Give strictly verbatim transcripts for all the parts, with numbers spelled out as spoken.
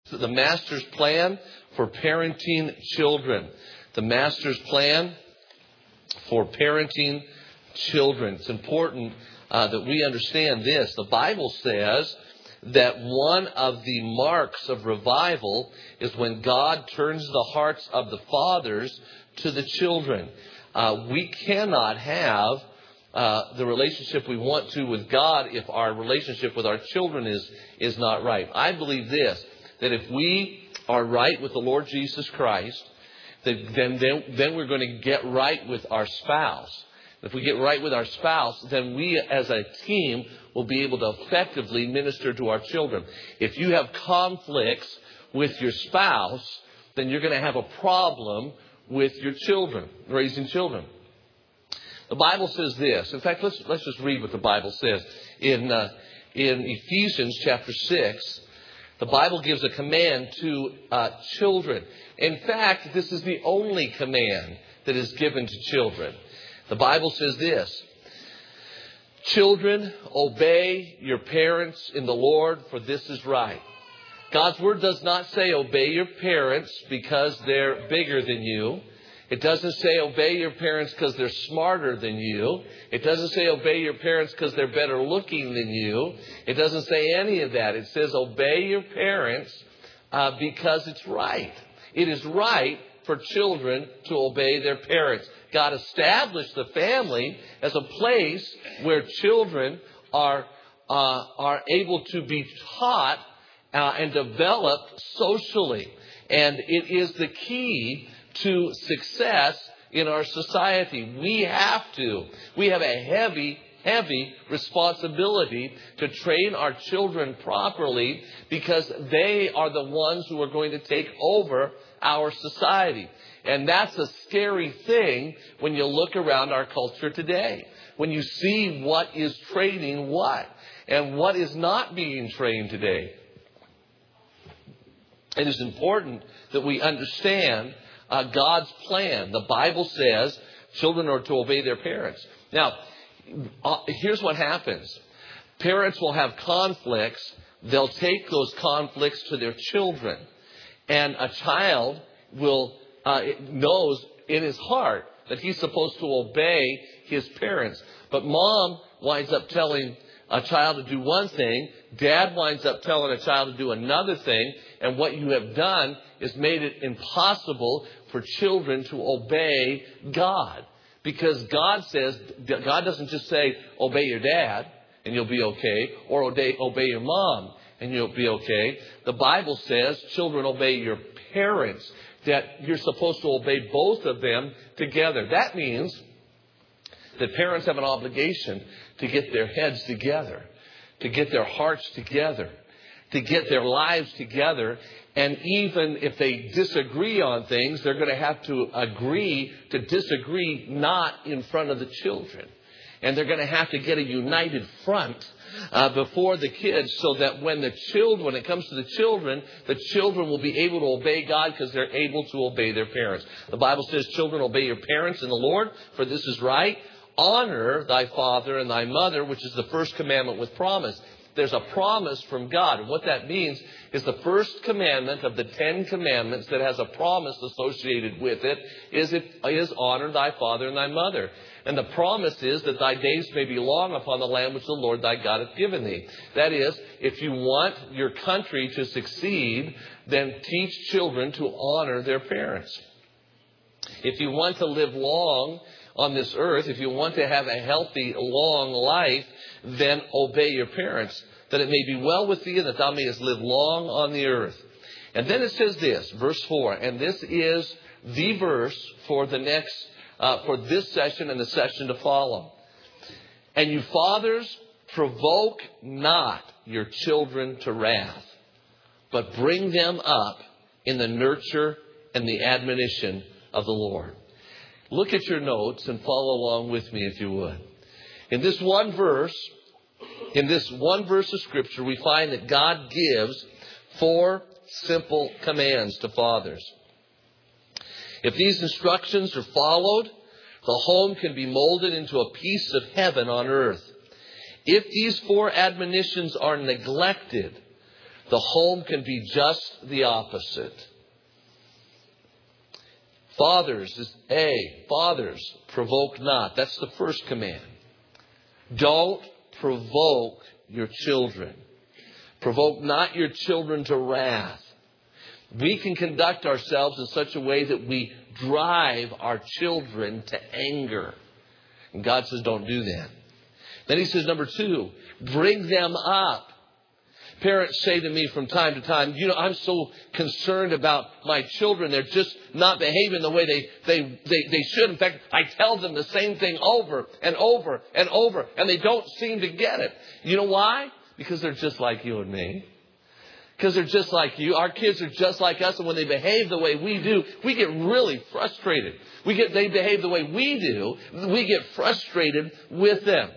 The Master's plan for parenting children. The Master's plan for parenting children. It's important uh, that we understand this. The Bible says that one of the marks of revival is when God turns the hearts of the fathers to the children. Uh, we cannot have uh, the relationship we want to with God if our relationship with our children is, is not right. I believe this, that if we are right with the Lord Jesus Christ, that then, then, then we're going to get right with our spouse. If we get right with our spouse, then we as a team will be able to effectively minister to our children. If you have conflicts with your spouse, then you're going to have a problem with your children, raising children. The Bible says this. In fact, let's let's just read what the Bible says. In uh, in Ephesians chapter six, the Bible gives a command to uh, children. In fact, this is the only command that is given to children. The Bible says this: children, obey your parents in the Lord, for this is right. God's word does not say obey your parents because they're bigger than you. It doesn't say obey your parents because they're smarter than you. It doesn't say obey your parents because they're better looking than you. It doesn't say any of that. It says obey your parents uh, because it's right. It is right for children to obey their parents. God established the family as a place where children are uh, are able to be taught uh, and developed socially. And it is the key to success in our society. We have to. We have a heavy, heavy responsibility to train our children properly because they are the ones who are going to take over our society. And that's a scary thing when you look around our culture today. When you see what is training what and what is not being trained today. It is important that we understand uh, God's plan. The Bible says children are to obey their parents. Now, uh, here's what happens. Parents will have conflicts. They'll take those conflicts to their children. And a child will uh, knows in his heart that he's supposed to obey his parents. But mom winds up telling a child to do one thing. Dad winds up telling a child to do another thing. And what you have done is made it impossible for children to obey God. Because God says, God doesn't just say, obey your dad and you'll be okay. Or obey, obey your mom and you'll be okay. The Bible says children obey your parents. That you're supposed to obey both of them together. That means that parents have an obligation to get their heads together, to get their hearts together, to get their lives together. And even if they disagree on things, they're going to have to agree to disagree not in front of the children. And they're going to have to get a united front uh, before the kids so that when the children, when it comes to the children, the children will be able to obey God because they're able to obey their parents. The Bible says, children, obey your parents in the Lord, for this is right. Honor thy father and thy mother, which is the first commandment with promise. There's a promise from God. And what that means is the first commandment of the Ten Commandments that has a promise associated with it is, it is honor thy father and thy mother. And the promise is that thy days may be long upon the land which the Lord thy God hath given thee. That is, if you want your country to succeed, then teach children to honor their parents. If you want to live long on this earth, if you want to have a healthy, long life, then obey your parents, that it may be well with thee and that thou mayest live long on the earth. And then it says this, verse four, and this is the verse for the next, uh, for this session and the session to follow. And you fathers, provoke not your children to wrath, but bring them up in the nurture and the admonition of the Lord. Look at your notes and follow along with me if you would. In this one verse, in this one verse of Scripture, we find that God gives four simple commands to fathers. If these instructions are followed, the home can be molded into a piece of heaven on earth. If these four admonitions are neglected, The home can be just the opposite. Fathers is A. Fathers, provoke not. That's the first command. Don't provoke your children. Provoke not your children to wrath. We can conduct ourselves in such a way that we drive our children to anger. And God says, don't do that. Then he says, number two, bring them up. Parents say to me from time to time, you know, I'm so concerned about my children. They're just not behaving the way they, they, they, they should. In fact, I tell them the same thing over and over and over, and they don't seem to get it. You know why? Because they're just like you and me. Because they're just like you. Our kids are just like us, and when they behave the way we do, we get really frustrated. We get they behave the way we do, we get frustrated with them.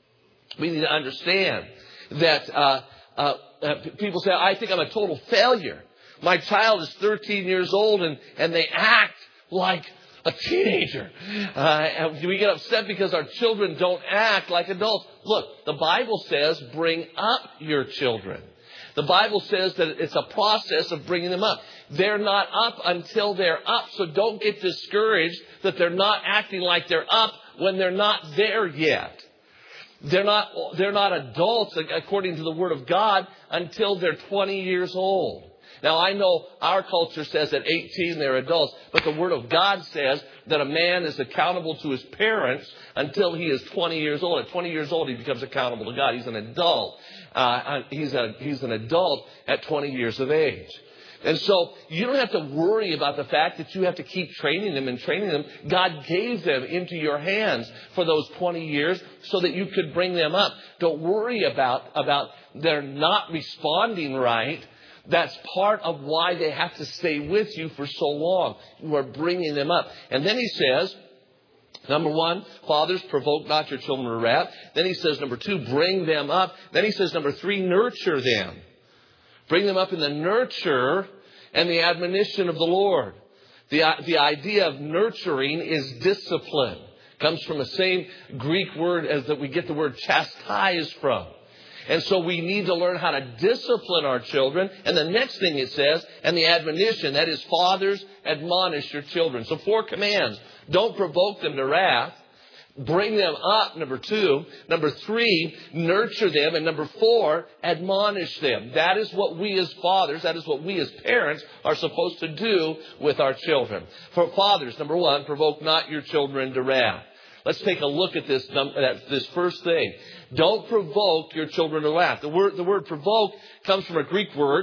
We need to understand that uh, uh, uh, people say, I think I'm a total failure. My child is thirteen years old, and, and they act like a teenager. Uh, and we get upset because our children don't act like adults. Look, the Bible says, bring up your children. The Bible says that it's a process of bringing them up. They're not up until they're up, so don't get discouraged that they're not acting like they're up when they're not there yet. They're not, they're not adults, according to the Word of God, until they're twenty years old. Now, I know our culture says at eighteen they're adults, but the Word of God says that a man is accountable to his parents until he is twenty years old. At twenty years old, he becomes accountable to God. He's an adult. Uh, he's, a, he's an adult at twenty years of age. And so you don't have to worry about the fact that you have to keep training them and training them. God gave them into your hands for those twenty years so that you could bring them up. Don't worry about, about they're not responding right. That's part of why they have to stay with you for so long. You are bringing them up. And then he says, number one, fathers, provoke not your children to wrath. Then he says, number two, bring them up. Then he says, number three, nurture them. Bring them up in the nurture and the admonition of the Lord. The, the idea of nurturing is discipline. It comes from the same Greek word as that we get the word chastise from. And so we need to learn how to discipline our children. And the next thing it says, and the admonition, that is, fathers, admonish your children. So four commands. Don't provoke them to wrath. Bring them up, number two. Number three, nurture them. And number four, admonish them. That is what we as fathers, that is what we as parents are supposed to do with our children. For fathers, number one, provoke not your children to wrath. Let's take a look at this, this first thing. Don't provoke your children to wrath. The word, the word provoke comes from a Greek word,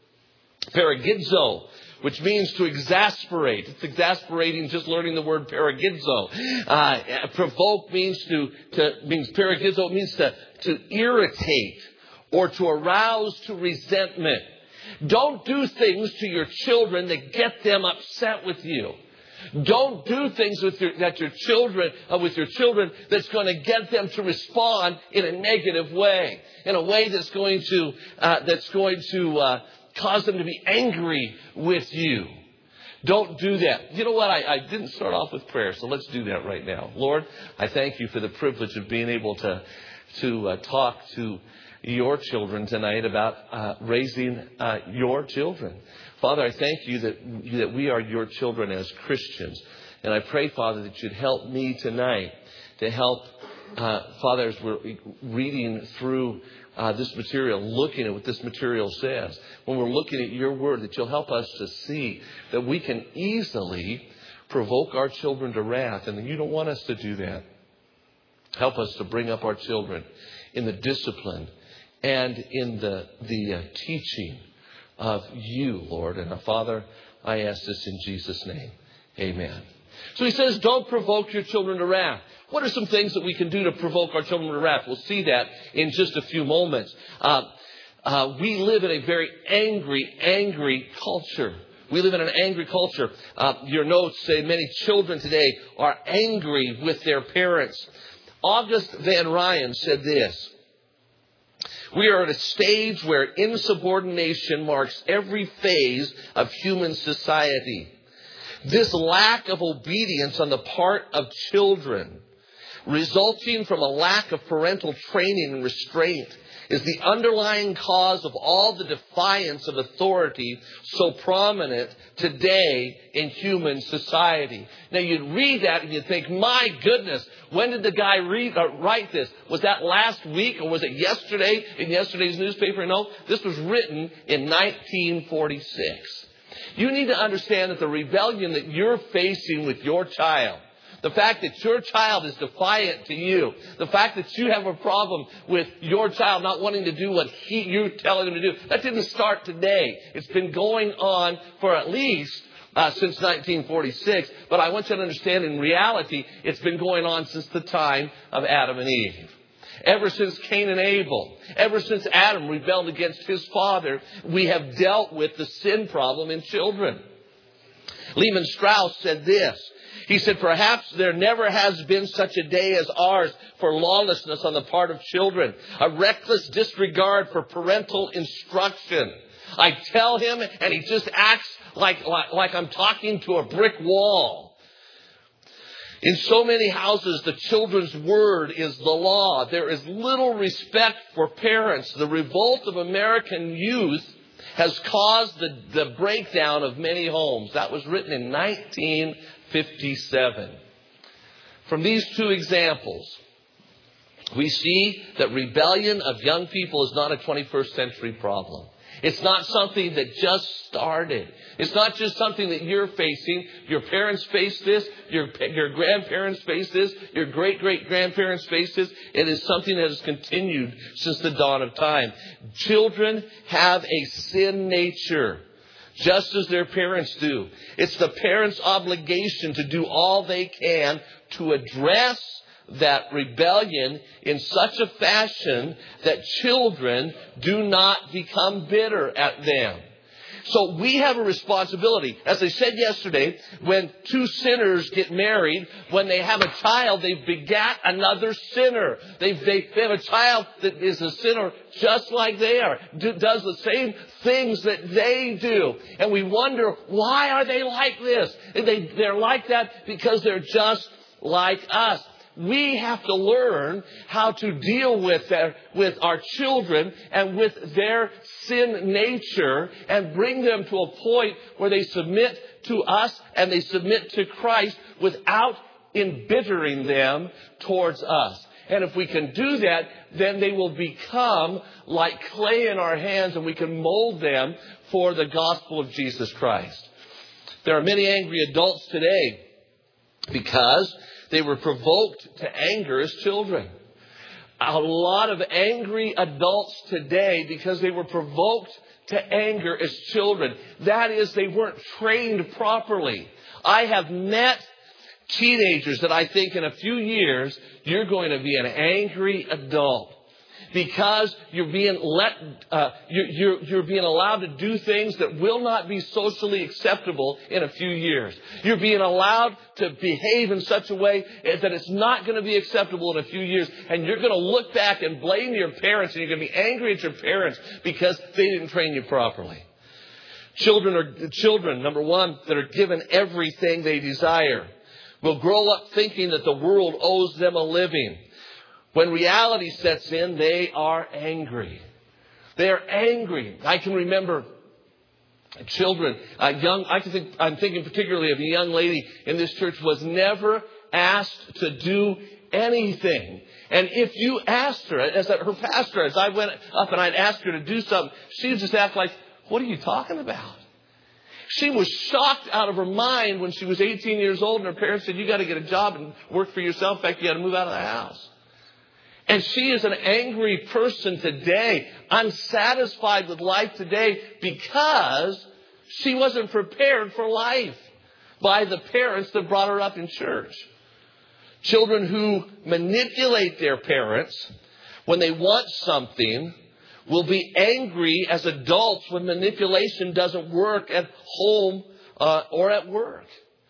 paragidzo, which means to exasperate. It's exasperating just learning the word paragidzo. Uh, provoke means to, to means paragidzo means to, to irritate or to arouse to resentment. Don't do things to your children that get them upset with you. Don't do things with your, that your children, uh, with your children that's going to get them to respond in a negative way, in a way that's going to uh, that's going to uh, cause them to be angry with you. Don't do that. You know what? I, I didn't start off with prayer, so let's do that right now. Lord, I thank you for the privilege of being able to to uh, talk to your children tonight about uh, raising uh, your children. Father, I thank you that, that we are your children as Christians. And I pray, Father, that you'd help me tonight to help, uh, Father, as we're reading through uh, this material, looking at what this material says, when we're looking at your word, that you'll help us to see that we can easily provoke our children to wrath. And you don't want us to do that. Help us to bring up our children in the discipline and in the, the uh, teaching of you, Lord. And uh, Father, I ask this in Jesus' name. Amen. So he says, don't provoke your children to wrath. What are some things that we can do to provoke our children to wrath? We'll see that in just a few moments. Uh, uh, we live in a very angry, angry culture. We live in an angry culture. Uh, your notes say many children today are angry with their parents. August Van Ryan said this: we are at a stage where insubordination marks every phase of human society. This lack of obedience on the part of children, resulting from a lack of parental training and restraint, is the underlying cause of all the defiance of authority so prominent today in human society. Now, you'd read that and you'd think, my goodness, when did the guy read, uh, write this? Was that last week or was it yesterday in yesterday's newspaper? No, this was written in nineteen forty-six. You need to understand that the rebellion that you're facing with your child, the fact that your child is defiant to you, the fact that you have a problem with your child not wanting to do what he, you're telling him to do, that didn't start today. It's been going on for at least uh, since nineteen forty-six. But I want you to understand, in reality, it's been going on since the time of Adam and Eve. Ever since Cain and Abel, ever since Adam rebelled against his father, we have dealt with the sin problem in children. Lehman Strauss said this. He said, perhaps there never has been such a day as ours for lawlessness on the part of children, a reckless disregard for parental instruction. I tell him and he just acts like, like, like I'm talking to a brick wall. In so many houses, the children's word is the law. There is little respect for parents. The revolt of American youth has caused the, the breakdown of many homes. That was written in nineteen fifty-seven. From these two examples, we see that rebellion of young people is not a twenty-first century problem. It's not something that just started. It's not just something that you're facing. Your parents face this. Your, your grandparents face this. Your great-great-grandparents face this. It is something that has continued since the dawn of time. Children have a sin nature, just as their parents do. It's the parents' obligation to do all they can to address that rebellion in such a fashion that children do not become bitter at them. So we have a responsibility. As I said yesterday, when two sinners get married, when they have a child, they begat another sinner. They, they, they have a child that is a sinner just like they are, do, does the same things that they do. And we wonder, why are they like this? And they, they're like that because they're just like us. We have to learn how to deal with their, with our children and with their sin nature and bring them to a point where they submit to us and they submit to Christ without embittering them towards us. And if we can do that, then they will become like clay in our hands and we can mold them for the gospel of Jesus Christ. There are many angry adults today because they were provoked to anger as children. A lot of angry adults today because they were provoked to anger as children. That is, they weren't trained properly. I have met teenagers that I think in a few years you're going to be an angry adult. Because you're being let, uh, you're, you're, you're being allowed to do things that will not be socially acceptable in a few years. You're being allowed to behave in such a way that it's not going to be acceptable in a few years. And you're going to look back and blame your parents and you're going to be angry at your parents because they didn't train you properly. Children are, children, number one, that are given everything they desire will grow up thinking that the world owes them a living. When reality sets in, they are angry. They are angry. I can remember children, uh, young. I can think, I'm thinking particularly of a young lady in this church was never asked to do anything. And if you asked her, as her pastor, as I went up and I'd ask her to do something, she would just act like, "What are you talking about?" She was shocked out of her mind when she was eighteen years old and her parents said, "You got to get a job and work for yourself. In fact, you got to move out of the house." And she is an angry person today, unsatisfied with life today because she wasn't prepared for life by the parents that brought her up in church. Children who manipulate their parents when they want something will be angry as adults when manipulation doesn't work at home uh, or at work.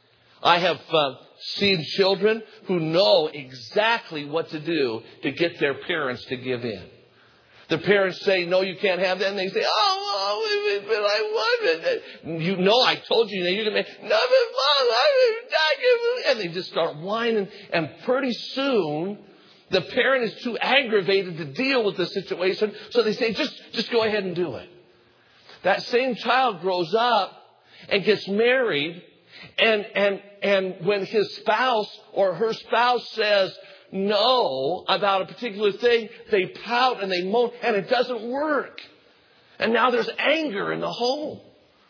I have uh, seen children who know exactly what to do to get their parents to give in. The parents say, "No, you can't have that." And they say, "Oh, but I want it." "You know, I told you, you can make no, but Mom, I and they just start whining. And pretty soon, The parent is too aggravated to deal with the situation, so they say, just, just go ahead and do it. That same child grows up and gets married, and, and, and when his spouse or her spouse says no about a particular thing, they pout and they moan, and it doesn't work. And now there's anger in the home.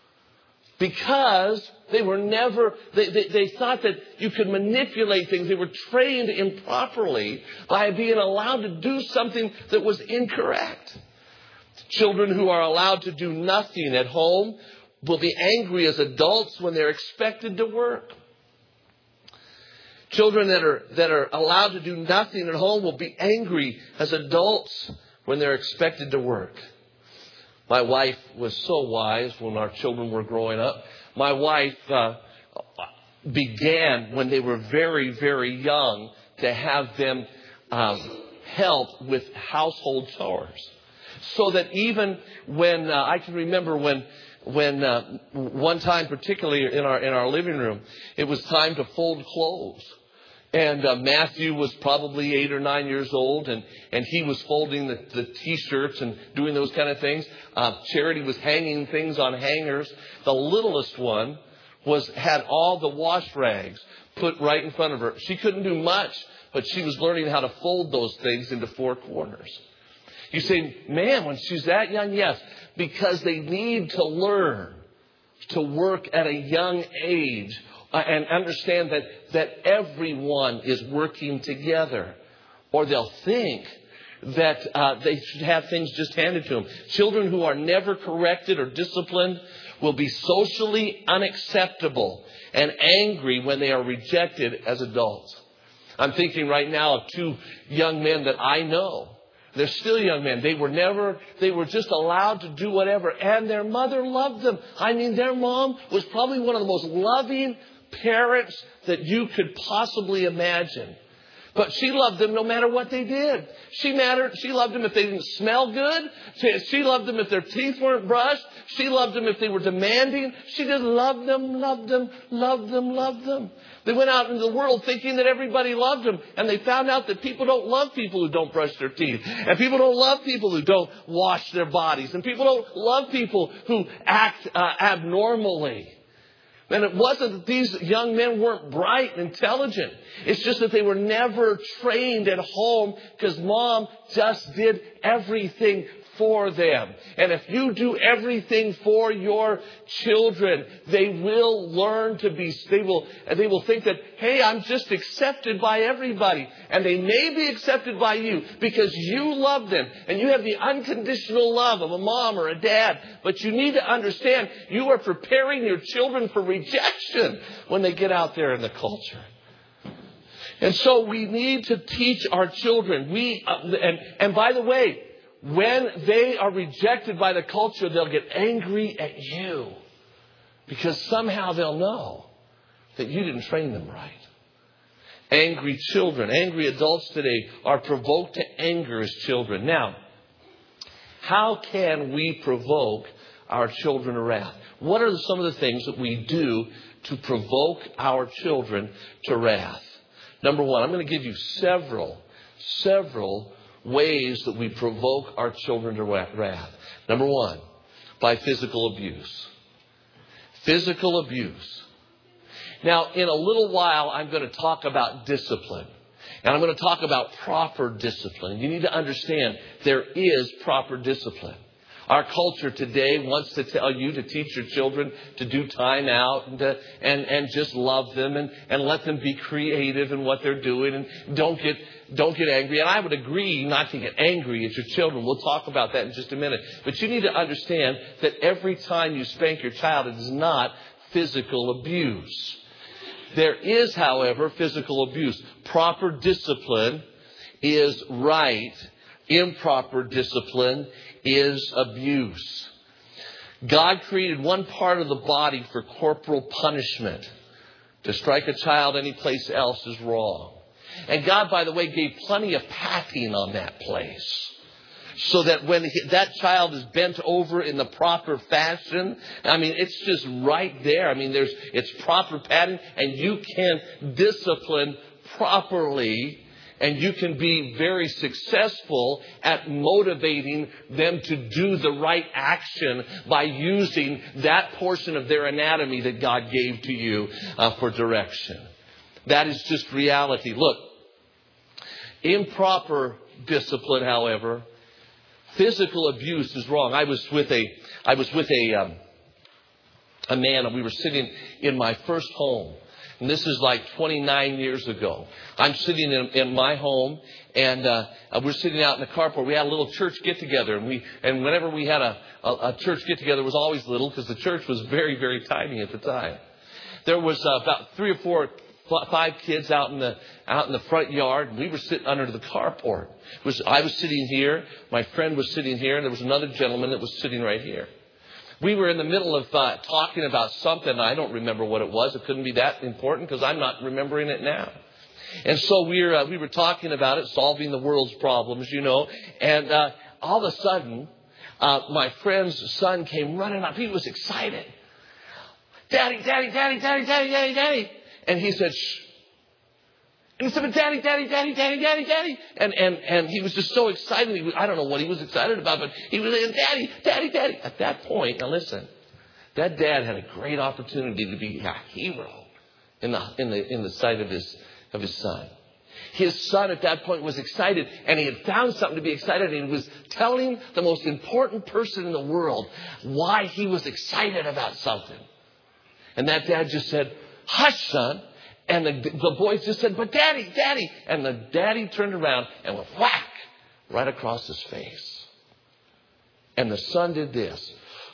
Because they were never, they, they, they thought that you could manipulate things. They were trained improperly by being allowed to do something that was incorrect. Children who are allowed to do nothing at home will be angry as adults when they're expected to work. Children that are, that are allowed to do nothing at home will be angry as adults when they're expected to work. My wife was so wise when our children were growing up. My wife uh, began when they were very, very young to have them um, help with household chores. So that even when, uh, I can remember when when uh, one time particularly in our in our living room, it was time to fold clothes. And uh, Matthew was probably eight or nine years old, and, and he was folding the, the T-shirts and doing those kind of things. Uh, Charity was hanging things on hangers. The littlest one was had all the wash rags put right in front of her. She couldn't do much, but she was learning how to fold those things into four corners. You say, man, when she's that young, yes, because they need to learn to work at a young age. Uh, and understand that, that everyone is working together. Or they'll think that uh, they should have things just handed to them. Children who are never corrected or disciplined will be socially unacceptable and angry when they are rejected as adults. I'm thinking right now of two young men that I know. They're still young men. They were never, they were just allowed to do whatever. And their mother loved them. I mean, their mom was probably one of the most loving parents that you could possibly imagine. But she loved them no matter what they did. She mattered. She loved them if they didn't smell good. She, she loved them if their teeth weren't brushed. She loved them if they were demanding. She just loved them, loved them, loved them, loved them. They went out into the world thinking that everybody loved them. And they found out that people don't love people who don't brush their teeth. And people don't love people who don't wash their bodies. And people don't love people who act uh, abnormally. And it wasn't that these young men weren't bright and intelligent. It's just that they were never trained at home because mom just did everything for them. And if you do everything for your children, they will learn to be, they will, they will think that, hey, I'm just accepted by everybody. And they may be accepted by you because you love them and you have the unconditional love of a mom or a dad. But you need to understand you are preparing your children for rejection when they get out there in the culture. And so we need to teach our children. We uh, and, and by the way, when they are rejected by the culture, they'll get angry at you because somehow they'll know that you didn't train them right. Angry children, angry adults today are provoked to anger as children. Now, how can we provoke our children to wrath? What are some of the things that we do to provoke our children to wrath? Number one, I'm going to give you several, several ways that we provoke our children to wrath. Number one, by physical abuse. Physical abuse. Now, in a little while, I'm going to talk about discipline. And I'm going to talk about proper discipline. You need to understand there is proper discipline. Our culture today wants to tell you to teach your children to do time out and to, and, and just love them and, and let them be creative in what they're doing and don't get don't get angry. And I would agree not to get angry at your children. We'll talk about that in just a minute. But you need to understand that every time you spank your child, it is not physical abuse. There is, however, physical abuse. Proper discipline is right. Improper discipline is abuse. God created one part of the body for corporal punishment. To strike a child any place else is wrong. And God, by the way, gave plenty of patting on that place. So that when he, that child is bent over in the proper fashion, I mean, it's just right there. I mean, there's it's proper patting, and you can discipline properly And you can be very successful at motivating them to do the right action by using that portion of their anatomy that God gave to you uh, for direction. That is just reality. Look, improper discipline, however, physical abuse is wrong. I was with a, I was with a, um, a man, and we were sitting in my first home. And this is like twenty-nine years ago. I'm sitting in, in my home, and uh, we're sitting out in the carport. We had a little church get-together, and we and whenever we had a, a, a church get-together, it was always little because the church was very, very tiny at the time. There was uh, about three or four, five kids out in the out in the front yard, and we were sitting under the carport. It was, I was sitting here, my friend was sitting here, and there was another gentleman that was sitting right here. We were in the middle of uh, talking about something. I don't remember what it was. It couldn't be that important because I'm not remembering it now. And so we were, uh, we were talking about it, solving the world's problems, you know. And uh, all of a sudden, uh, my friend's son came running up. He was excited. Daddy, daddy, daddy, daddy, daddy, daddy, daddy. And he said, shh. And he said, but daddy, daddy, daddy, daddy, daddy, daddy. And, and, and he was just so excited. He was, I don't know what he was excited about, but he was saying, daddy, daddy, daddy. At that point, now listen, that dad had a great opportunity to be a hero in the, in the, in the sight of his, of his son. His son at that point was excited, and he had found something to be excited, and he was telling the most important person in the world why he was excited about something. And that dad just said, hush, son. And the, the boys just said, but daddy, daddy. And the daddy turned around and went whack right across his face. And the son did this.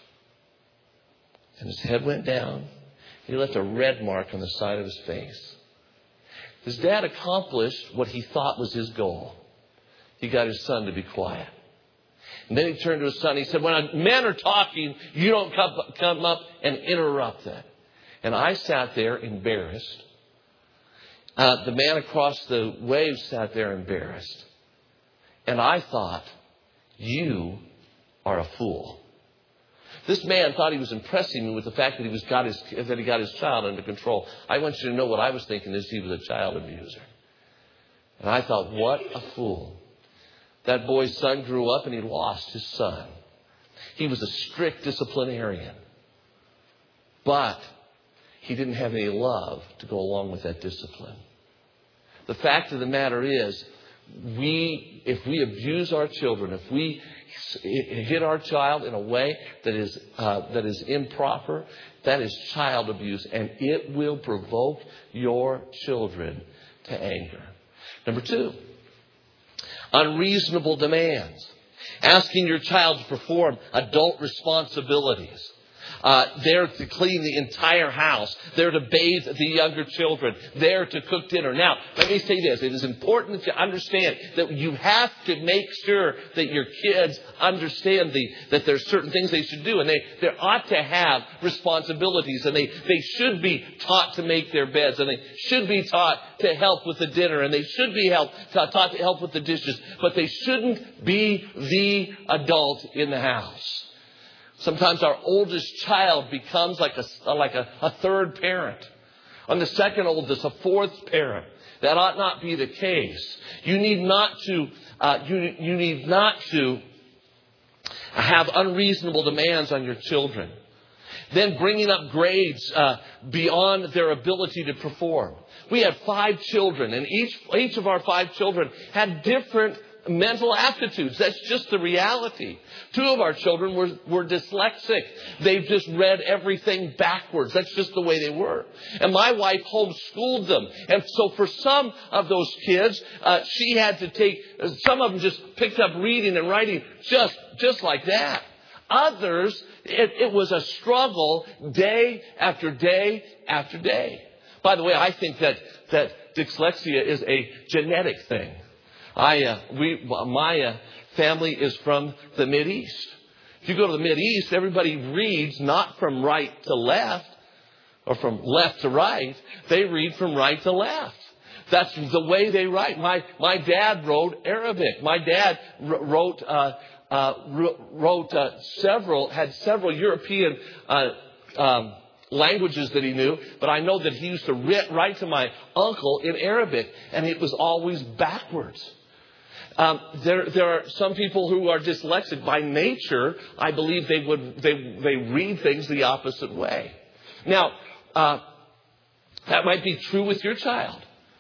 And his head went down. He left a red mark on the side of his face. His dad accomplished what he thought was his goal. He got his son to be quiet. And then he turned to his son. He said, when men are talking, you don't come, come up and interrupt them. And I sat there embarrassed. Uh, the man across the way sat there embarrassed. And I thought, you are a fool. This man thought he was impressing me with the fact that he was got his that he got his child under control. I want you to know what I was thinking is he was a child abuser. And I thought, what a fool. That boy's son grew up and he lost his son. He was a strict disciplinarian. But he didn't have any love to go along with that discipline. The fact of the matter is, we, if we abuse our children, if we hit our child in a way that is uh, that is improper, that is child abuse, and it will provoke your children to anger. Number two, unreasonable demands. Asking your child to perform adult responsibilities. Uh, there to clean the entire house. There to bathe the younger children. There to cook dinner. Now, let me say this. It is important that you understand that you have to make sure that your kids understand the, that there's certain things they should do. And they, they ought to have responsibilities. And they, they should be taught to make their beds. And they should be taught to help with the dinner. And they should be help, taught to help with the dishes. But they shouldn't be the adult in the house. Sometimes our oldest child becomes like a, like a, a third parent. On the second oldest, a fourth parent. That ought not be the case. You need not to, uh, you, you need not to have unreasonable demands on your children. Then bringing up grades uh, beyond their ability to perform. We had five children, and each, each of our five children had different mental aptitudes. That's just the reality. Two of our children were, were dyslexic. They've just read everything backwards. That's just the way they were. And my wife homeschooled them. And so for some of those kids, uh, she had to take, some of them just picked up reading and writing just, just like that. Others, it, it was a struggle day after day after day. By the way, I think that, that dyslexia is a genetic thing. I, uh, we, my uh, family is from the Mideast. If you go to the Mideast, everybody reads not from right to left or from left to right. They read from right to left. That's the way they write. My, my dad wrote Arabic. My dad wrote, uh, uh, wrote, uh, several, had several European, uh, um, languages that he knew, but I know that he used to write to my uncle in Arabic, and it was always backwards. Um, there, there are some people who are dyslexic by nature. I believe they would they they read things the opposite way. Now, uh, that might be true with your child.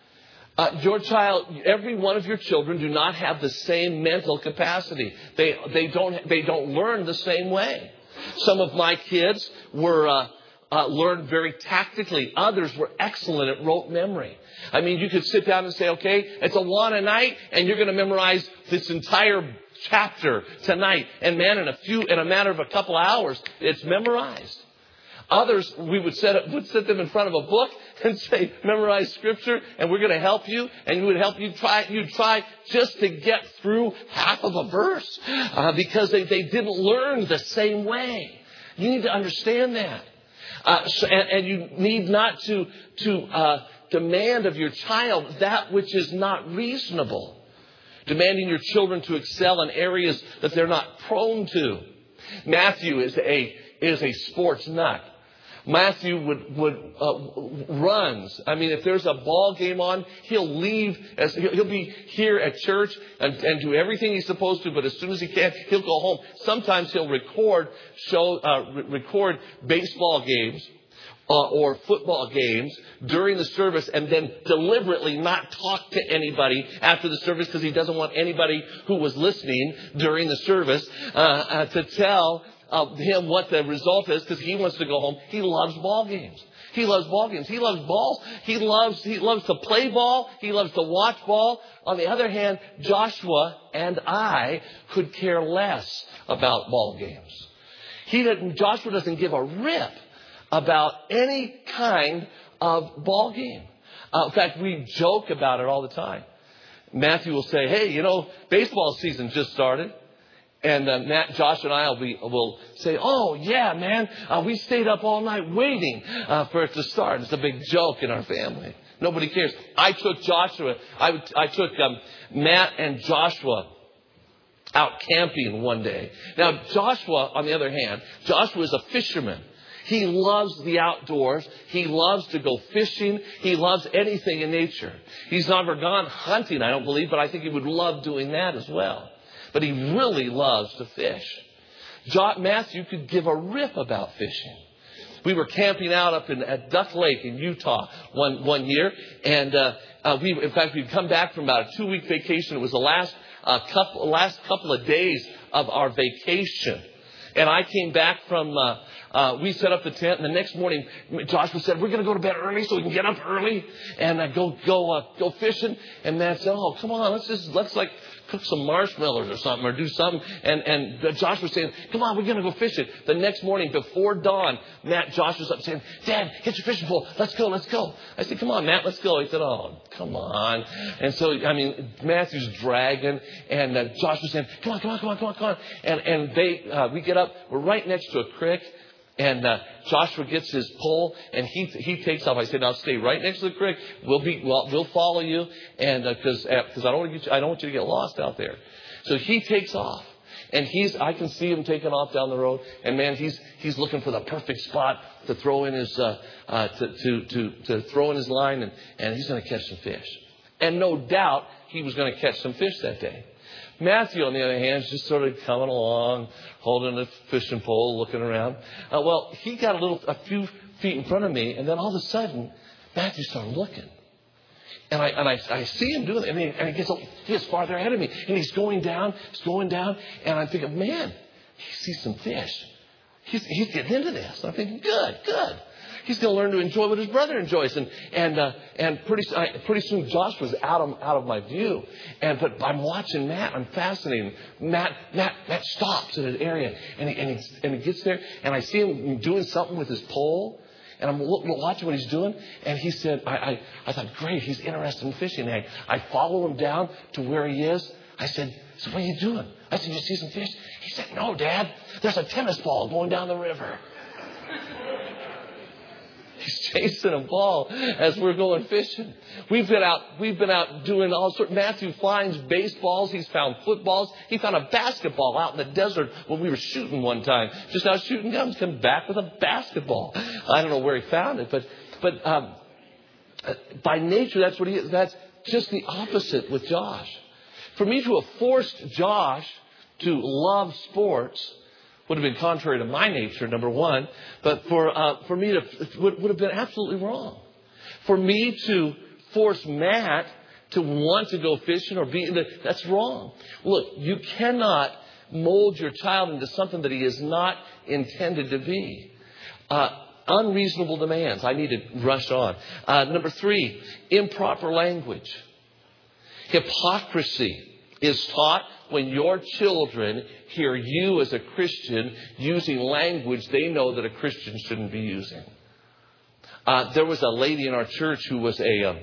Uh, your child, every one of your children do not have the same mental capacity. They they don't they don't learn the same way. Some of my kids were uh, uh, learned very tactically. Others were excellent at rote memory. I mean, you could sit down and say, okay, it's Awana night, and you're going to memorize this entire chapter tonight. And man, in a few, in a matter of a couple hours, it's memorized. Others, we would set would sit them in front of a book and say, memorize scripture, and we're going to help you. And we would help you try, you try just to get through half of a verse uh, because they, they didn't learn the same way. You need to understand that. Uh, so, and, and you need not to, to uh, demand of your child that which is not reasonable. Demanding your children to excel in areas that they're not prone to. Matthew is a, is a sports nut. Matthew would, would uh, runs. I mean, if there's a ball game on, he'll leave. As he'll be here at church and, and do everything he's supposed to. But as soon as he can, he'll go home. Sometimes he'll record show uh, re- record baseball games uh, or football games during the service, and then deliberately not talk to anybody after the service because he doesn't want anybody who was listening during the service uh, uh, to tell Uh, him what the result is, because he wants to go home. He loves ball games. He loves ball games. He loves balls. He loves he loves to play ball. He loves to watch ball. On the other hand, Joshua and I could care less about ball games. He didn't. Joshua doesn't give a rip about any kind of ball game. Uh, in fact, we joke about it all the time. Matthew will say, "Hey, you know, baseball season just started." And uh, Matt, Josh, and I will, be, will say, "Oh, yeah, man, uh, we stayed up all night waiting uh, for it to start." It's a big joke in our family. Nobody cares. I took Joshua, I, I took um, Matt and Joshua out camping one day. Now, Joshua, on the other hand, Joshua is a fisherman. He loves the outdoors. He loves to go fishing. He loves anything in nature. He's never gone hunting, I don't believe, but I think he would love doing that as well. But he really loves to fish. John, Matthew could give a rip about fishing. We were camping out up in, at Duck Lake in Utah one, one year. And uh, uh, we, in fact, we'd come back from about a two-week vacation. It was the last, uh, couple, last couple of days of our vacation. And I came back from, uh, uh, we set up the tent. And the next morning, Joshua said, "We're going to go to bed early so we can get up early and uh, go go uh, go fishing." And Matt said, "Oh, come on, let's just, let's like, cook some marshmallows or something or do something." And, and Josh was saying, "Come on, we're going to go fishing." The next morning before dawn, Matt, Josh was up saying, "Dad, get your fishing pole. Let's go, let's go." I said, "Come on, Matt, let's go." He said, "Oh, come on." And so, I mean, Matthew's dragging, and uh, Josh was saying, "Come on, come on, come on, come on, come on." And, and they, uh, we get up, we're right next to a creek. And uh, Joshua gets his pole and he he takes off. I said, "Now stay right next to the creek. We'll be well, we'll follow you, and because uh, because I don't want to get you, I don't want you to get lost out there." So he takes off, and he's I can see him taking off down the road. And man, he's he's looking for the perfect spot to throw in his uh, uh, to, to to to throw in his line, and and he's going to catch some fish. And no doubt he was going to catch some fish that day. Matthew, on the other hand, is just sort of coming along, holding a fishing pole, looking around. Uh, well, he got a little, a few feet in front of me, and then all of a sudden, Matthew started looking. And I and I, I see him doing it, and he, and he gets he gets farther ahead of me, and he's going down, he's going down, and I'm thinking, man, he sees some fish. He's he's getting into this. I'm thinking, good, good. He's going to learn to enjoy what his brother enjoys, and and uh, and pretty I, pretty soon Josh was out of out of my view, and but I'm watching Matt. I'm fascinated. Matt Matt Matt stops in an area, and he and he and he gets there, and I see him doing something with his pole, and I'm watching what he's doing, and he said, I I, I thought, great, he's interested in fishing. And I I follow him down to where he is. I said, "So what are you doing?" I said, "You see some fish?" He said, "No, Dad. There's a tennis ball going down the river." He's chasing a ball as we're going fishing. We've been out, we've been out doing all sorts. Matthew finds baseballs. He's found footballs. He found a basketball out in the desert when we were shooting one time. Just out shooting guns, come back with a basketball. I don't know where he found it, but, but, um, by nature, that's what he is. That's just the opposite with Josh. For me to have forced Josh to love sports would have been contrary to my nature, number one. But for uh, for me to would, would have been absolutely wrong. For me to force Matt to want to go fishing or be that's wrong. Look, you cannot mold your child into something that he is not intended to be. Uh, unreasonable demands. I need to rush on. Uh, number three, improper language. Hypocrisy is taught when your children hear you as a Christian using language they know that a Christian shouldn't be using. Uh, there was a lady in our church who was a um,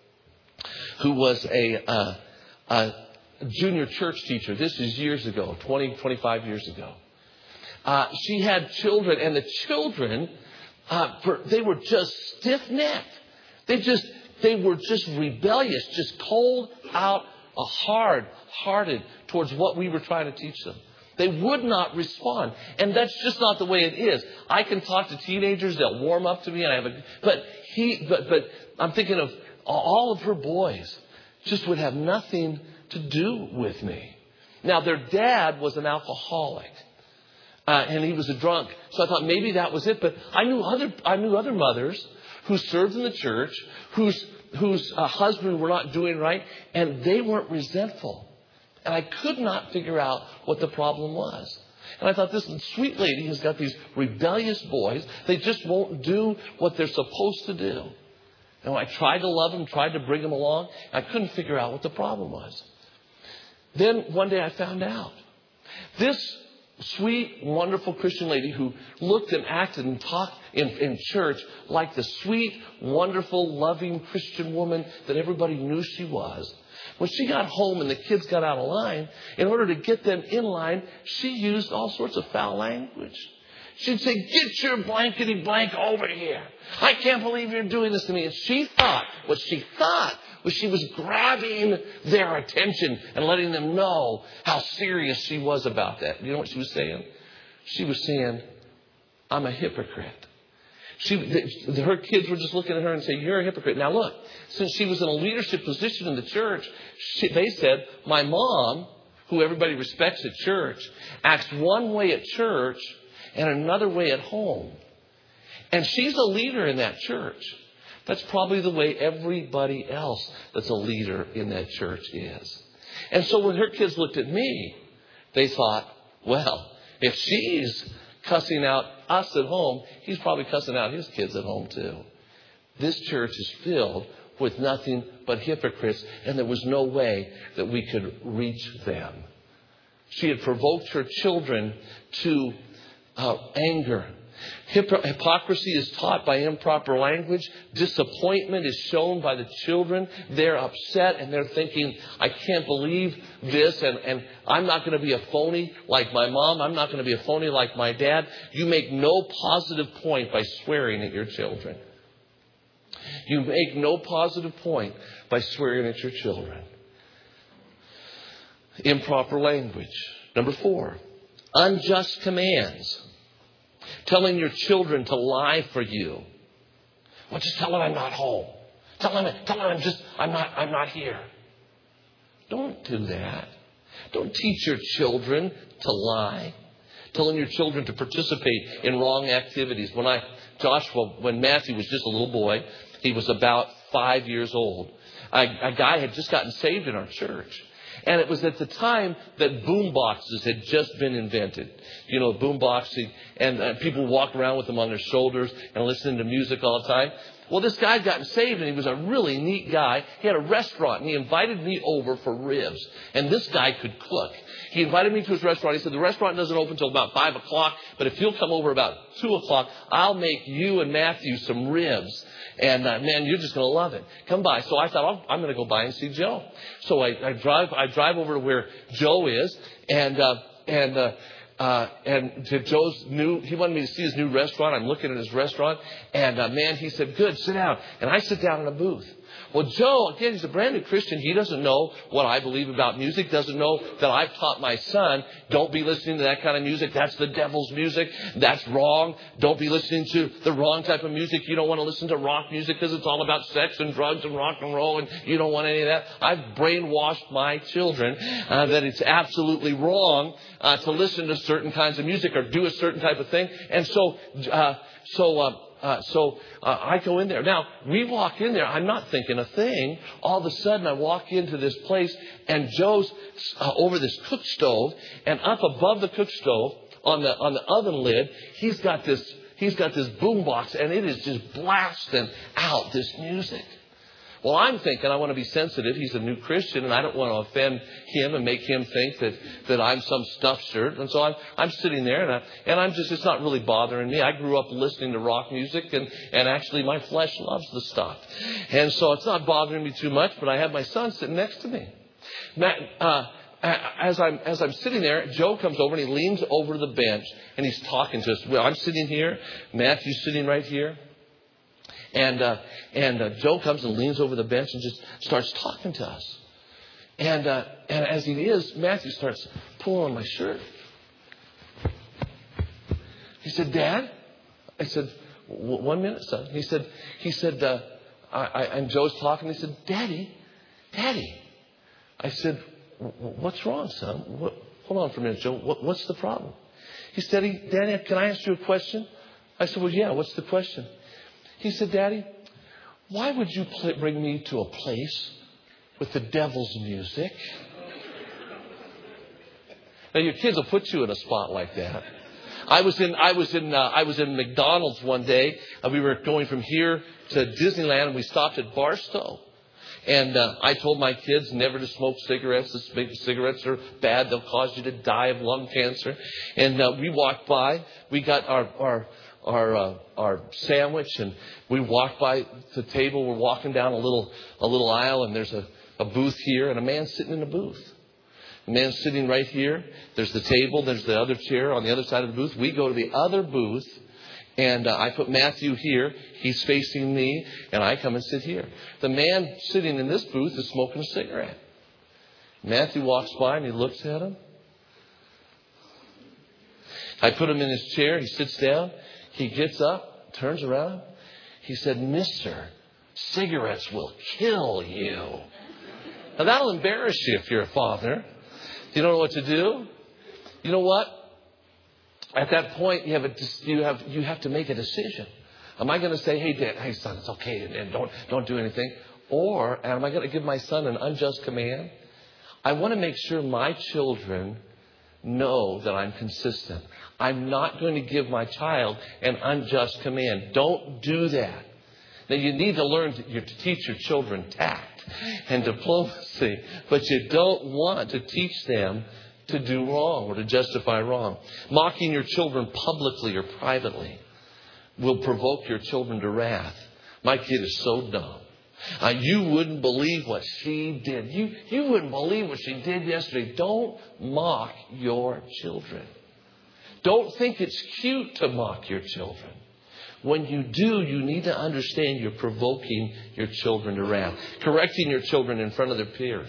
who was a, uh, a junior church teacher. This is years ago, twenty, twenty-five years ago. Uh, she had children, and the children, uh, they were just stiff-necked. They just they were just rebellious, just cold out. A hard-hearted towards what we were trying to teach them. They would not respond. And that's just not the way it is. I can talk to teenagers, they'll warm up to me, and I have a but he but but I'm thinking of all of her boys just would have nothing to do with me. Now their dad was an alcoholic. Uh, and he was a drunk. So I thought maybe that was it. But I knew other I knew other mothers who served in the church, whose whose uh, husband were not doing right, and they weren't resentful. And I could not figure out what the problem was. And I thought, this sweet lady has got these rebellious boys. They just won't do what they're supposed to do. And I tried to love them, tried to bring them along. I couldn't figure out what the problem was. Then one day I found out. This sweet, wonderful Christian lady who looked and acted and talked in, in church like the sweet, wonderful, loving Christian woman that everybody knew she was. When she got home and the kids got out of line, in order to get them in line, she used all sorts of foul language. She'd say, "Get your blankety blank over here. I can't believe you're doing this to me." And she thought, what she thought was she was grabbing their attention and letting them know how serious she was about that. You know what she was saying? She was saying, "I'm a hypocrite." She, the, her kids were just looking at her and saying, "You're a hypocrite." Now look, since she was in a leadership position in the church, she, they said, my mom, who everybody respects at church, acts one way at church and another way at home. And she's a leader in that church. That's probably the way everybody else that's a leader in that church is. And so when her kids looked at me, they thought, well, if she's cussing out us at home, he's probably cussing out his kids at home too. This church is filled with nothing but hypocrites, and there was no way that we could reach them. She had provoked her children to uh, anger. Hypocrisy is taught by improper language. Disappointment is shown by the children. They're upset and they're thinking, "I can't believe this, and, and I'm not going to be a phony like my mom. I'm not going to be a phony like my dad." You make no positive point by swearing at your children. You make no positive point by swearing at your children. Improper language. Number four, unjust commands. Telling your children to lie for you. Well, just tell them I'm not home. Tell them, tell them I'm just, I'm not, I'm not here. Don't do that. Don't teach your children to lie. Telling your children to participate in wrong activities. When I, Joshua, when Matthew was just a little boy, he was about five years old. A, a guy had just gotten saved in our church. And it was at the time that boom boxes had just been invented. You know, boom boxing, and uh, people walk around with them on their shoulders and listening to music all the time. Well, this guy got saved, and he was a really neat guy. He had a restaurant, and he invited me over for ribs. And this guy could cook. He invited me to his restaurant. He said, "The restaurant doesn't open until about five o'clock, but if you'll come over about two o'clock, I'll make you and Matthew some ribs. And, uh, man, you're just going to love it. Come by." So I thought, oh, I'm going to go by and see Joe. So I, I drive I drive over to where Joe is, and uh, and uh, uh, and to Joe's new, he wanted me to see his new restaurant. I'm looking at his restaurant. And uh, man, he said, good, sit down. And I sit down in a booth. Well, Joe, again, he's a brand new Christian. He doesn't know what I believe about music, doesn't know that I've taught my son, don't be listening to that kind of music. That's the devil's music. That's wrong. Don't be listening to the wrong type of music. You don't want to listen to rock music because it's all about sex and drugs and rock and roll, and you don't want any of that. I've brainwashed my children uh, that it's absolutely wrong uh, to listen to certain kinds of music or do a certain type of thing. And so, uh, so, uh, Uh, so uh, I go in there. Now, we walk in there. I'm not thinking a thing. All of a sudden, I walk into this place, and Joe's uh, over this cook stove, and up above the cook stove, on the on the oven lid, he's got this he's got this boom box, and it is just blasting out this music. Well, I'm thinking I want to be sensitive. He's a new Christian, and I don't want to offend him and make him think that, that I'm some stuffed shirt. And so I'm I'm sitting there, and, I, and I'm just, it's not really bothering me. I grew up listening to rock music, and, and actually my flesh loves the stuff. And so it's not bothering me too much, but I have my son sitting next to me. Matt, uh, as I'm as I'm sitting there, Joe comes over, and he leans over the bench, and he's talking to us. Well, I'm sitting here. Matthew's sitting right here. And uh, and uh, Joe comes and leans over the bench and just starts talking to us. And uh, and as he is, Matthew starts pulling on my shirt. He said, "Dad," I said, "One minute, son." He said, "He said," uh, I, I, and Joe's talking. He said, "Daddy, Daddy." I said, "What's wrong, son? What, hold on for a minute, Joe. What, what's the problem?" He said, "Daddy, can I ask you a question?" I said, "Well, yeah. What's the question?" He said, "Daddy, why would you play, bring me to a place with the devil's music?" Now, your kids will put you in a spot like that. I was in, I was in, uh, I was in McDonald's one day. Uh, we were going from here to Disneyland, and we stopped at Barstow. And uh, I told my kids never to smoke cigarettes. The cigarettes are bad; they'll cause you to die of lung cancer. And uh, we walked by. We got our our. our uh, our sandwich, and we walked by the table. We're walking down a little a little aisle, and there's a, a booth here, and a man sitting in a booth. A man sitting right here. There's the table. There's the other chair on the other side of the booth. We go to the other booth, and uh, I put Matthew here. He's facing me, and I come and sit here. The man sitting in this booth is smoking a cigarette. Matthew walks by, and he looks at him. I put him in his chair. He sits down. He gets up, turns around. He said, "Mister, cigarettes will kill you." Now, that'll embarrass you if you're a father. You don't know what to do. You know what? At that point, you have a, you have you have to make a decision. Am I going to say, "Hey, Dad, hey, son, it's okay, and don't don't do anything," or am I going to give my son an unjust command? I want to make sure my children know that I'm consistent. I'm not going to give my child an unjust command. Don't do that. Now, you need to learn to, to teach your children tact and diplomacy, but you don't want to teach them to do wrong or to justify wrong. Mocking your children publicly or privately will provoke your children to wrath. My kid is so dumb. Uh, you wouldn't believe what she did. You, you wouldn't believe what she did yesterday. Don't mock your children. Don't think it's cute to mock your children. When you do, you need to understand you're provoking your children to wrath. Correcting your children in front of their peers.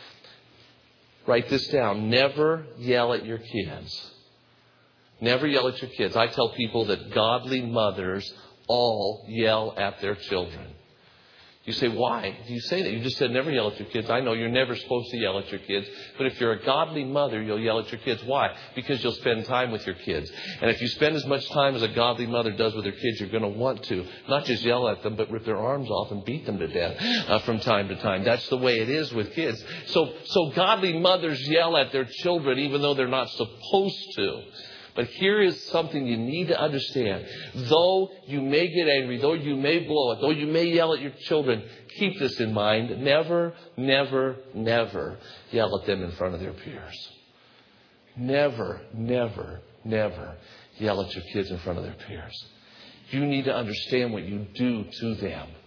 Write this down. Never yell at your kids. Never yell at your kids. I tell people that godly mothers all yell at their children. You say, "Why do you say that?" You just said never yell at your kids. I know you're never supposed to yell at your kids. But if you're a godly mother, you'll yell at your kids. Why? Because you'll spend time with your kids. And if you spend as much time as a godly mother does with her kids, you're going to want to not just yell at them, but rip their arms off and beat them to death uh, from time to time. That's the way it is with kids. So, so godly mothers yell at their children even though they're not supposed to. But here is something you need to understand. Though you may get angry, though you may blow it, though you may yell at your children, keep this in mind. Never, never, never yell at them in front of their peers. Never, never, never yell at your kids in front of their peers. You need to understand what you do to them.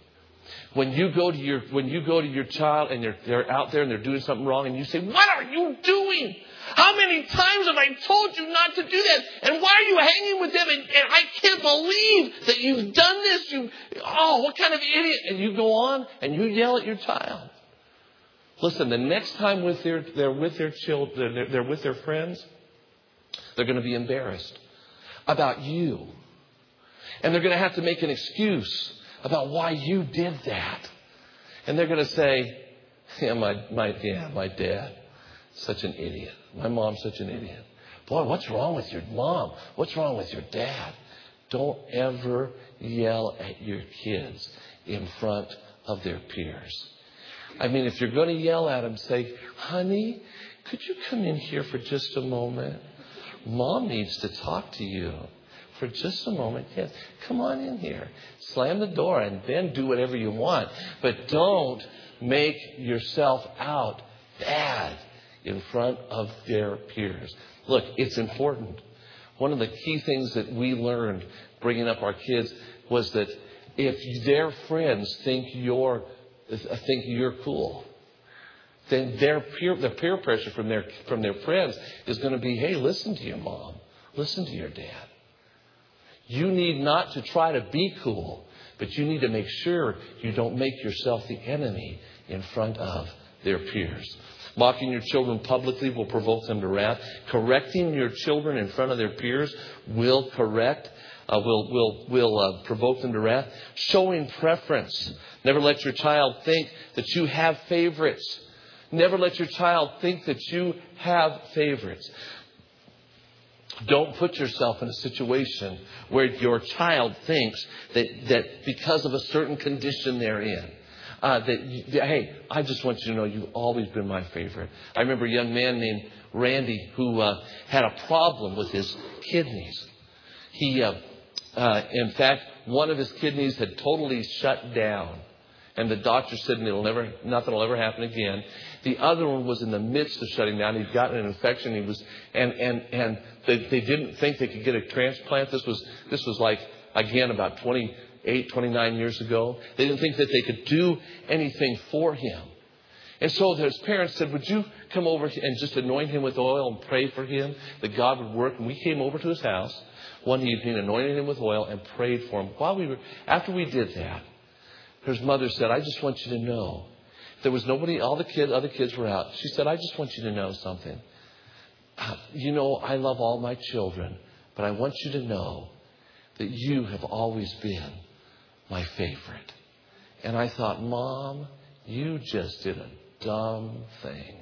When you go to your when you go to your child and they're they're out there and they're doing something wrong and you say, "What are you doing? How many times have I told you not to do that? And why are you hanging with them? And, and I can't believe that you've done this. You oh, what kind of idiot?" And you go on and you yell at your child. Listen, the next time with their they're with their children, they're, they're with their friends, they're going to be embarrassed about you. And they're going to have to make an excuse about why you did that. And they're going to say, yeah, my, my, yeah, my dad, such an idiot. My mom's such an idiot. Boy, what's wrong with your mom? What's wrong with your dad? Don't ever yell at your kids in front of their peers. I mean, if you're going to yell at them, say, "Honey, could you come in here for just a moment? Mom needs to talk to you. For just a moment, yes. Come on in here. Slam the door and then do whatever you want. But don't make yourself out bad in front of their peers." Look, it's important. One of the key things that we learned bringing up our kids was that if their friends think you're think you're cool, then their peer the peer pressure from their from their friends is going to be, "Hey, listen to your mom. Listen to your dad." You need not to try to be cool, but you need to make sure you don't make yourself the enemy in front of their peers. Mocking your children publicly will provoke them to wrath. Correcting your children in front of their peers will correct, uh, will will will uh, provoke them to wrath. Showing preference. Never let your child think that you have favorites. Never let your child think that you have favorites. Don't put yourself in a situation where your child thinks that, that because of a certain condition they're in, uh, that, you, that, hey, I just want you to know you've always been my favorite. I remember a young man named Randy who uh, had a problem with his kidneys. He, uh, uh, in fact, one of his kidneys had totally shut down. And the doctor said it'll never, nothing will ever happen again. The other one was in the midst of shutting down. He'd gotten an infection. He was, and and and they, they didn't think they could get a transplant. This was this was like again about twenty-eight, twenty-nine years ago. They didn't think that they could do anything for him. And so his parents said, "Would you come over and just anoint him with oil and pray for him that God would work?" And we came over to his house one evening, anointed him with oil, and prayed for him. While we were after we did that, his mother said, "I just want you to know." There was nobody, all the kids, other kids were out. She said, "I just want you to know something. You know, I love all my children, but I want you to know that you have always been my favorite." And I thought, "Mom, you just did a dumb thing."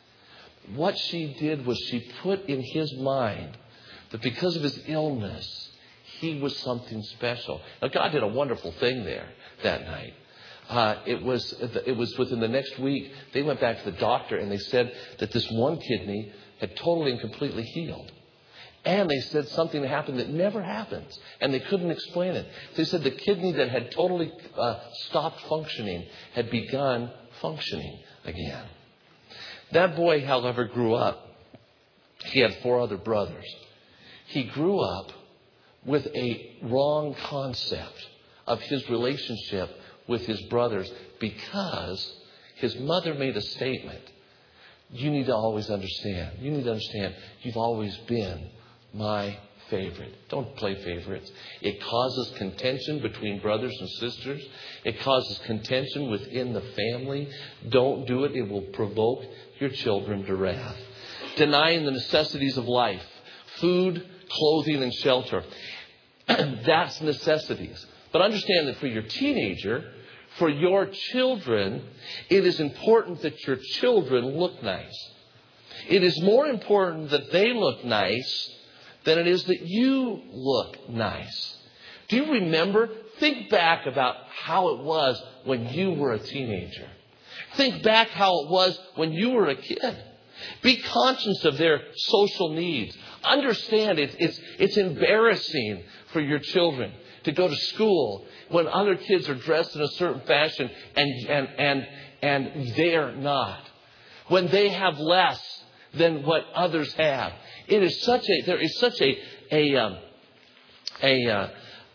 What she did was she put in his mind that because of his illness, he was something special. Now, God did a wonderful thing there that night. Uh, it was it was within the next week, they went back to the doctor and they said that this one kidney had totally and completely healed. And they said something happened that never happens. And they couldn't explain it. They said the kidney that had totally uh, stopped functioning had begun functioning again. That boy, however, grew up. He had four other brothers. He grew up with a wrong concept of his relationship with his brothers because his mother made a statement. You need to always understand. You need to understand you've always been my favorite. Don't play favorites. It causes contention between brothers and sisters. It causes contention within the family. Don't do it. It will provoke your children to wrath. Denying the necessities of life. Food, clothing, and shelter. That's necessities. But understand that for your teenager, for your children, it is important that your children look nice. It is more important that they look nice than it is that you look nice. Do you remember? Think back about how it was when you were a teenager. Think back how it was when you were a kid. Be conscious of their social needs. Understand it, it's, it's embarrassing for your children to go to school when other kids are dressed in a certain fashion and and and and they're not. When they have less than what others have. It is such a there is such a a um, a uh,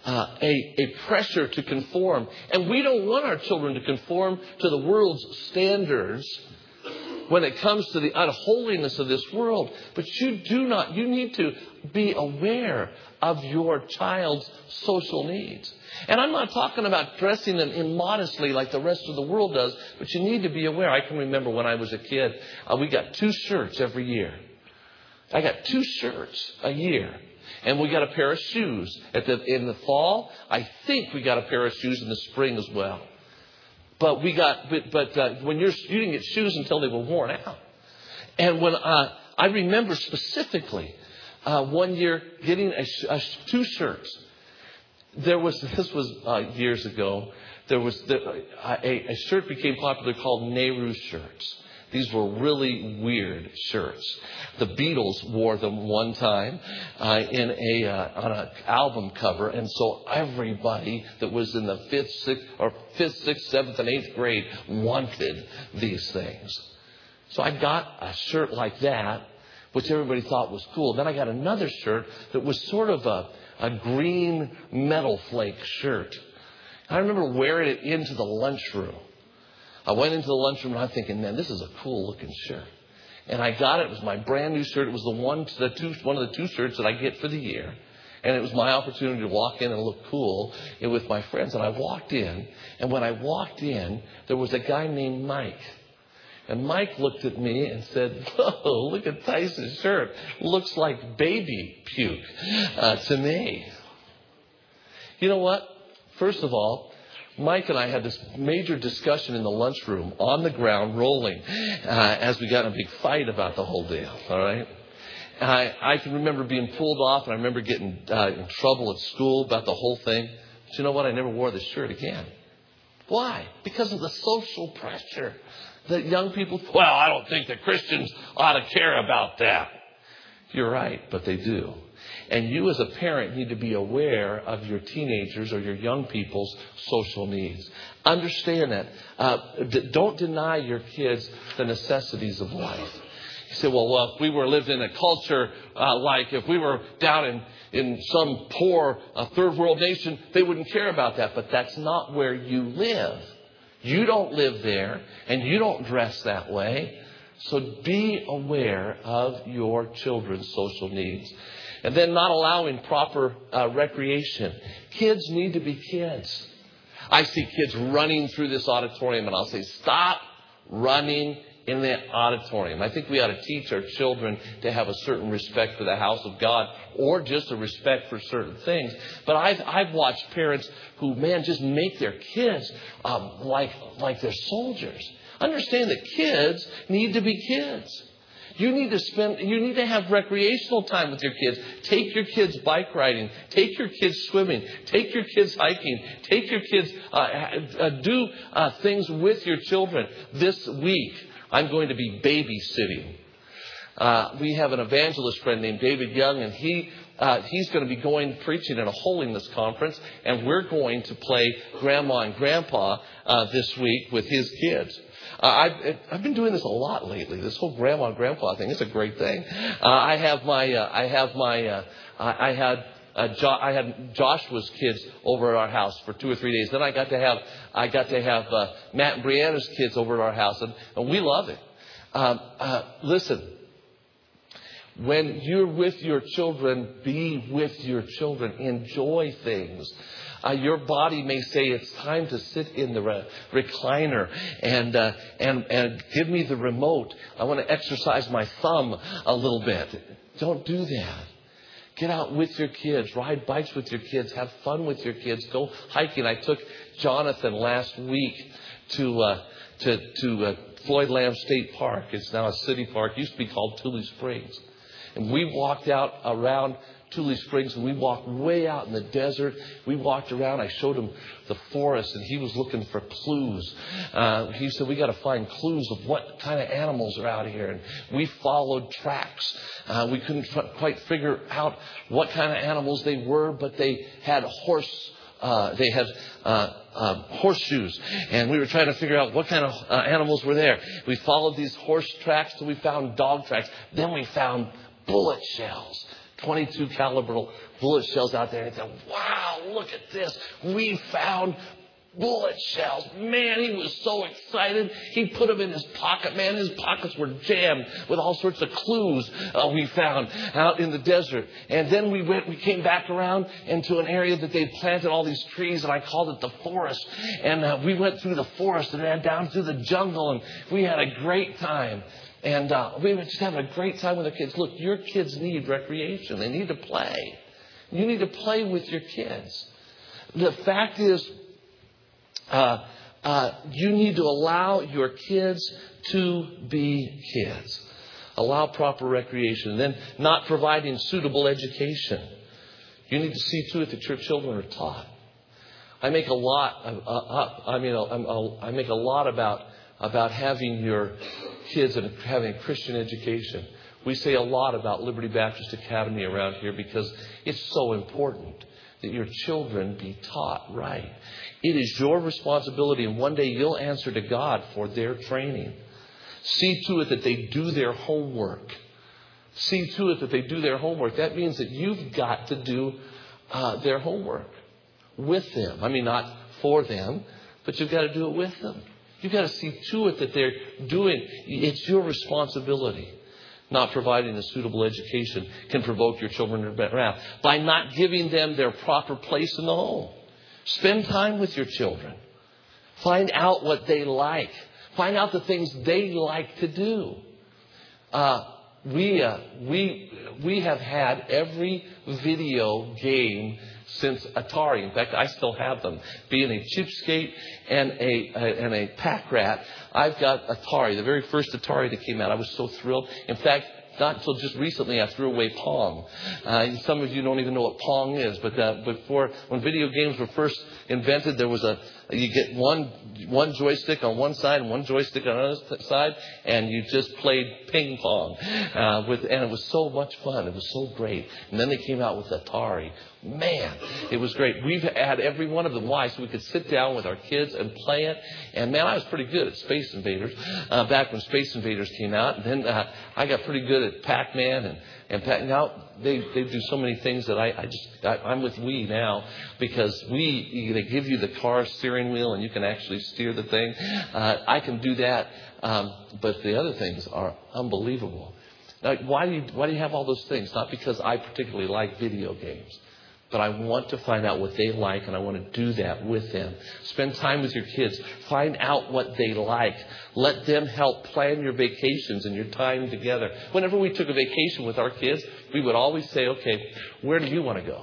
uh, a, a pressure to conform. And we don't want our children to conform to the world's standards when it comes to the unholiness of this world. But you do not, you need to be aware of your child's social needs. And I'm not talking about dressing them immodestly like the rest of the world does, but you need to be aware. I can remember when I was a kid, uh, we got two shirts every year. I got two shirts a year. And we got a pair of shoes. At the, in the fall, I think we got a pair of shoes in the spring as well. But we got, but, but uh, when you're, you didn't get shoes until they were worn out. And when uh, I remember specifically uh, one year getting a, a, two shirts. There was, this was uh, years ago, there was the, a, a shirt became popular called Nehru shirts. These were really weird shirts. The Beatles wore them one time uh, in a uh, on an album cover, and so everybody that was in the fifth, sixth, or fifth, sixth, seventh, and eighth grade wanted these things. So I got a shirt like that, which everybody thought was cool. Then I got another shirt that was sort of a a green metal flake shirt. I remember wearing it into the lunchroom. I went into the lunchroom and I'm thinking, man, this is a cool looking shirt. And I got it. It was my brand new shirt. It was the one, the two, one of the two shirts that I get for the year. And it was my opportunity to walk in and look cool with my friends. And I walked in. And when I walked in, there was a guy named Mike. And Mike looked at me and said, whoa, look at Tyson's shirt. Looks like baby puke uh, to me. You know what? First of all, Mike and I had this major discussion in the lunchroom on the ground rolling uh, as we got in a big fight about the whole deal. All right. I, I can remember being pulled off, and I remember getting uh, in trouble at school about the whole thing. But you know what? I never wore this shirt again. Why? Because of the social pressure that young people, well, I don't think that Christians ought to care about that. You're right, but they do. And you as a parent need to be aware of your teenagers or your young people's social needs. Understand that. Uh, d- don't deny your kids the necessities of life. You say, well, well, if we were lived in a culture uh, like if we were down in, in some poor uh, third world nation, they wouldn't care about that. But that's not where you live. You don't live there, and you don't dress that way. So be aware of your children's social needs. And then not allowing proper uh, recreation. Kids need to be kids. I see kids running through this auditorium, and I'll say, stop running in the auditorium. I think we ought to teach our children to have a certain respect for the house of God, or just a respect for certain things. But I've I've watched parents who, man, just make their kids um, like like they're soldiers. Understand that kids need to be kids. You need to spend, you need to have recreational time with your kids. Take your kids bike riding. Take your kids swimming. Take your kids hiking. Take your kids, uh, uh, do uh, things with your children. This week, I'm going to be babysitting. Uh, we have an evangelist friend named David Young, and he uh, he's going to be going preaching at a holiness conference, and we're going to play Grandma and Grandpa uh, this week with his kids. Uh, I've, I've been doing this a lot lately. This whole grandma and grandpa thing is a great thing. Uh, I have my, uh, I have my, uh, I, I had, uh, jo- I had Joshua's kids over at our house for two or three days. Then I got to have, I got to have uh, Matt and Brianna's kids over at our house, and, and we love it. Um, uh, listen, when you're with your children, be with your children. Enjoy things. Uh, your body may say it's time to sit in the re- recliner and uh, and and give me the remote. I want to exercise my thumb a little bit. Don't do that. Get out with your kids. Ride bikes with your kids. Have fun with your kids. Go hiking. I took Jonathan last week to uh, to to uh, Floyd Lamb State Park. It's now a city park. It used to be called Tule Springs, and we walked out around Tule Springs, and we walked way out in the desert. We walked around. I showed him the forest, and he was looking for clues. Uh, he said, we got to find clues of what kind of animals are out here. And we followed tracks. Uh, we couldn't f- quite figure out what kind of animals they were, but they had horse Uh, they had uh, uh, horseshoes, and we were trying to figure out what kind of uh, animals were there. We followed these horse tracks till we found dog tracks. Then we found bullet shells. twenty-two caliber bullet shells out there. And he said, wow, look at this. We found bullet shells. Man, he was so excited. He put them in his pocket. Man, his pockets were jammed with all sorts of clues uh, we found out in the desert. And then we went, we came back around into an area that they planted all these trees, and I called it the forest. And uh, we went through the forest and then down through the jungle, and we had a great time. And uh, we were just having a great time with the kids. Look, your kids need recreation. They need to play. You need to play with your kids. The fact is, Uh, uh, you need to allow your kids to be kids. Allow proper recreation. Then not providing suitable education. You need to see to it that your children are taught. I make a lot. Of, uh, up, I mean, I, I make a lot about about having your kids and having a Christian education. We say a lot about Liberty Baptist Academy around here because it's so important that your children be taught right. It is your responsibility, and one day you'll answer to God for their training. See to it that they do their homework. See to it that they do their homework. That means that you've got to do uh, their homework with them. I mean, not for them, but you've got to do it with them. You've got to see to it that they're doing. It's your responsibility. Not providing a suitable education can provoke your children to wrath by not giving them their proper place in the home. Spend time with your children. Find out what they like. Find out the things they like to do. Uh, we uh, we we have had every video game since Atari. In fact, I still have them. Being a cheapskate and a, a and a pack rat, I've got Atari. The very first Atari that came out, I was so thrilled. In fact, not until just recently I threw away Pong. Uh, some of you don't even know what Pong is, but uh, before, when video games were first invented, there was a you get one one joystick on one side and one joystick on the other side, and you just played ping pong uh, with, and it was so much fun. It was so great. And then they came out with Atari. Man, it was great. We've had every one of them. Why? So we could sit down with our kids and play it. And man, I was pretty good at Space Invaders uh, back when Space Invaders came out. And then uh, I got pretty good at Pac-Man and and Pac- now they they do so many things that I, I just I, I'm with Wii now because Wii, they give you the car steering wheel and you can actually steer the thing. Uh, I can do that, um, but the other things are unbelievable. Now, why do you why do you have all those things? Not because I particularly like video games. But I want to find out what they like, and I want to do that with them. Spend time with your kids. Find out what they like. Let them help plan your vacations and your time together. Whenever we took a vacation with our kids, we would always say, okay, where do you want to go?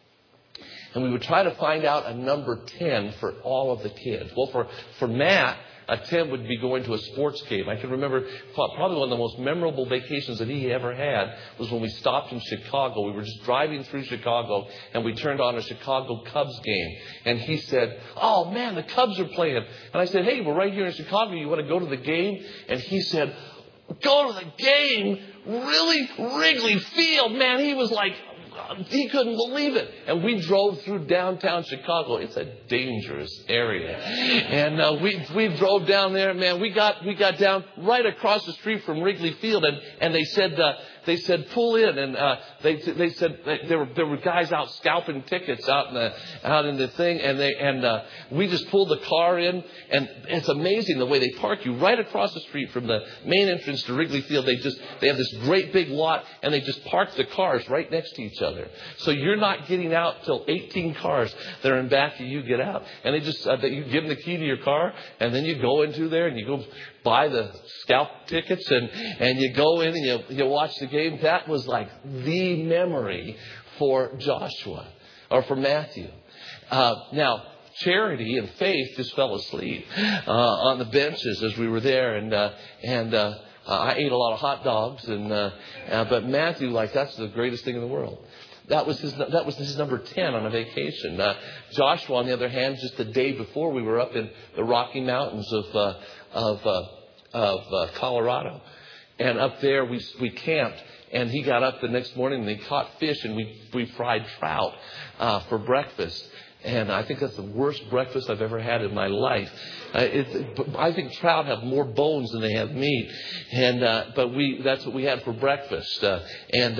And we would try to find out a number ten for all of the kids. Well, for, for Matt, a ten would be going to a sports game. I can remember probably one of the most memorable vacations that he ever had was when we stopped in Chicago. We were just driving through Chicago and we turned on a Chicago Cubs game. And he said, oh man, the Cubs are playing. And I said, hey, we're right here in Chicago. You want to go to the game? And he said, go to the game? Really? Wrigley Field? Man, he was like, he couldn't believe it. And we drove through downtown Chicago. It's a dangerous area. And uh, we we drove down there, man. We got we got down right across the street from Wrigley Field, and and they said uh, they said pull in, and uh, they they said there were there were guys out scalping tickets out in the out in the thing, and they and uh, we just pulled the car in, and it's amazing the way they park you right across the street from the main entrance to Wrigley Field. They just they have this great big lot, and they just park the cars right next to each other. So you're not getting out till eighteen cars that are in back of you get out. And they just, uh, you give them the key to your car, and then you go into there and you go buy the scalp tickets and, and you go in and you, you watch the game. That was like the memory for Joshua or for Matthew. Uh, now, Charity and Faith just fell asleep uh, on the benches as we were there. And, uh, and, uh, I ate a lot of hot dogs, and uh, uh, but Matthew, like, that's the greatest thing in the world. That was his. That was his number ten on a vacation. Uh, Joshua, on the other hand, just the day before, we were up in the Rocky Mountains of uh, of uh, of uh, Colorado, and up there we we camped. And he got up the next morning and he caught fish, and we we fried trout uh, for breakfast. And I think that's the worst breakfast I've ever had in my life. Uh, it, I think trout have more bones than they have meat, and uh, but we that's what we had for breakfast. Uh, and uh,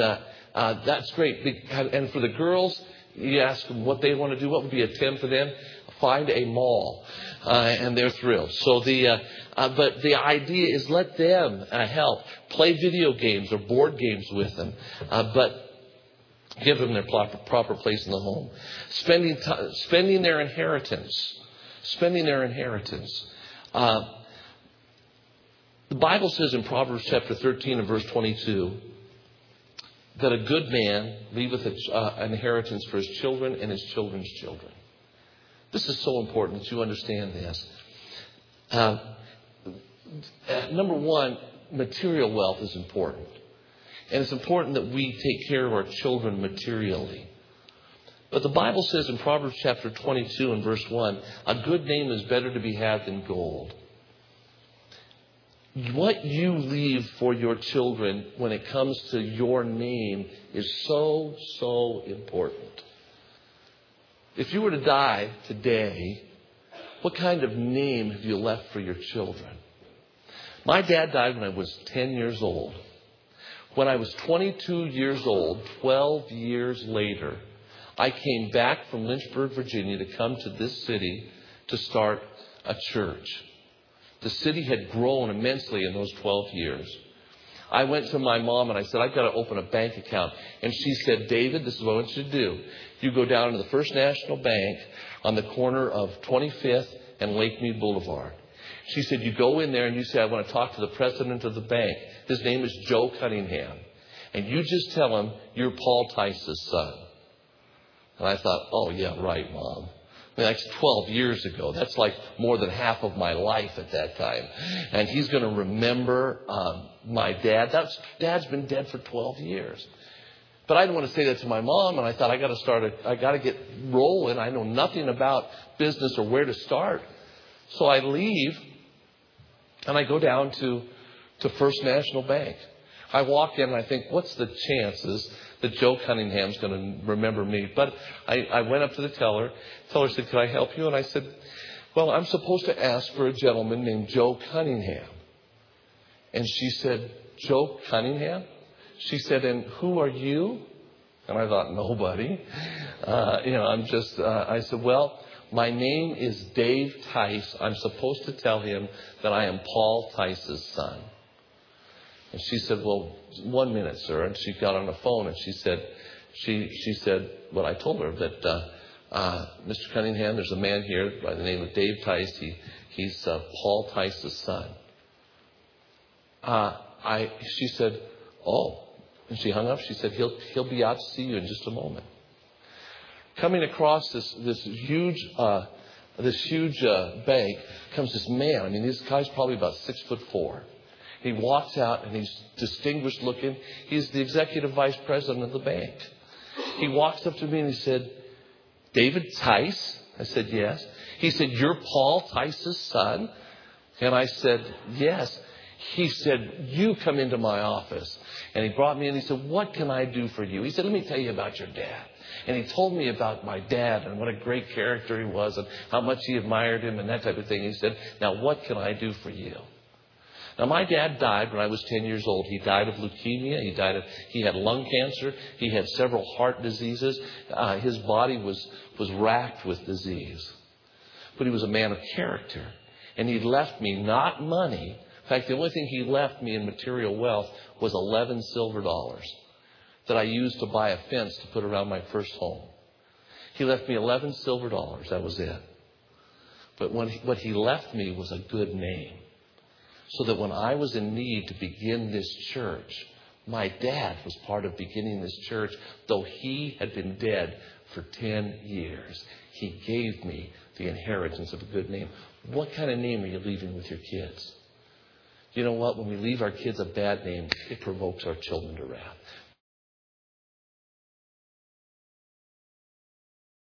uh, that's great. And for the girls, you ask them what they want to do. What would be a ten for them? Find a mall, uh, and they're thrilled. So the, uh, uh, but the idea is let them uh, help play video games or board games with them, uh, but give them their proper, proper place in the home. Spending t- spending their inheritance, spending their inheritance. Uh, the Bible says in Proverbs chapter thirteen and verse twenty-two that a good man leaveth an uh, inheritance for his children and his children's children. This is so important that you understand this. Uh, number one, material wealth is important. And it's important that we take care of our children materially. But the Bible says in Proverbs chapter twenty-two and verse one, a good name is better to be had than gold. What you leave for your children when it comes to your name is so, so important. If you were to die today, what kind of name have you left for your children? My dad died when I was ten years old. When I was twenty-two years old, twelve years later, I came back from Lynchburg, Virginia to come to this city to start a church. The city had grown immensely in those twelve years. I went to my mom and I said, I've got to open a bank account. And she said, David, this is what I want you to do. You go down to the First National Bank on the corner of twenty-fifth and Lake Mead Boulevard. She said, you go in there and you say, I want to talk to the president of the bank. His name is Joe Cunningham. And you just tell him you're Paul Tice's son. And I thought, oh, yeah, right, Mom. I mean, that's twelve years ago. That's like more than half of my life at that time. And he's going to remember um, my dad. That's, Dad's been dead for twelve years. But I didn't want to say that to my mom, and I thought I got to start. A, I got to get rolling. I know nothing about business or where to start. So I leave, and I go down to to First National Bank. I walk in, and I think, what's the chances that Joe Cunningham's going to remember me? But I, I went up to the teller. The teller said, "Can I help you?" And I said, "Well, I'm supposed to ask for a gentleman named Joe Cunningham." And she said, "Joe Cunningham?" She said, "And who are you?" And I thought, nobody. Uh, you know, I'm just, uh, I said, "Well, my name is Dave Tice. I'm supposed to tell him that I am Paul Tice's son." And she said, "Well, one minute, sir." And she got on the phone and she said, she she said, well, I told her that, uh, uh, Mister Cunningham, there's a man here by the name of Dave Tice. He, he's uh, Paul Tice's son. Uh, I, she said, "Oh." And she hung up. She said, he'll he'll be out to see you in just a moment. Coming across this this huge uh, this huge uh, bank comes this man. I mean, this guy's probably about six foot four. He walks out and he's distinguished looking. He's the executive vice president of the bank. He walks up to me and he said, "David Tice?" I said, "Yes." He said, "You're Paul Tice's son?" And I said, "Yes." He said, "You come into my office." And he brought me in. He said, "What can I do for you?" He said, "Let me tell you about your dad." And he told me about my dad and what a great character he was and how much he admired him and that type of thing. He said, "Now, what can I do for you?" Now, my dad died when I was ten years old. He died of leukemia. He died of, he had lung cancer. He had several heart diseases. Uh, his body was, was racked with disease. But he was a man of character. And he left me not money. In fact, the only thing he left me in material wealth was eleven silver dollars that I used to buy a fence to put around my first home. He left me eleven silver dollars. That was it. But when he, what he left me was a good name. So that when I was in need to begin this church, my dad was part of beginning this church, though he had been dead for ten years. He gave me the inheritance of a good name. What kind of name are you leaving with your kids? You know what? When we leave our kids a bad name, it provokes our children to wrath.